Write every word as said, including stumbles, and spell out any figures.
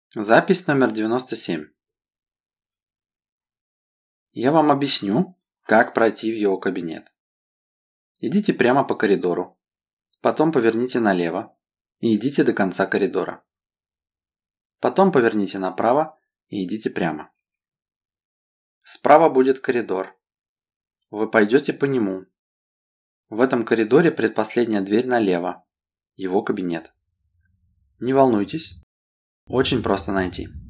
Запись номер девяносто семь. Я вам объясню, как пройти в его кабинет. Идите прямо по коридору, потом поверните налево и идите до конца коридора. Потом поверните направо и идите прямо. Справа будет коридор. Вы пойдете по нему. В этом коридоре предпоследняя дверь налево. Его кабинет. Не волнуйтесь. Очень просто найти.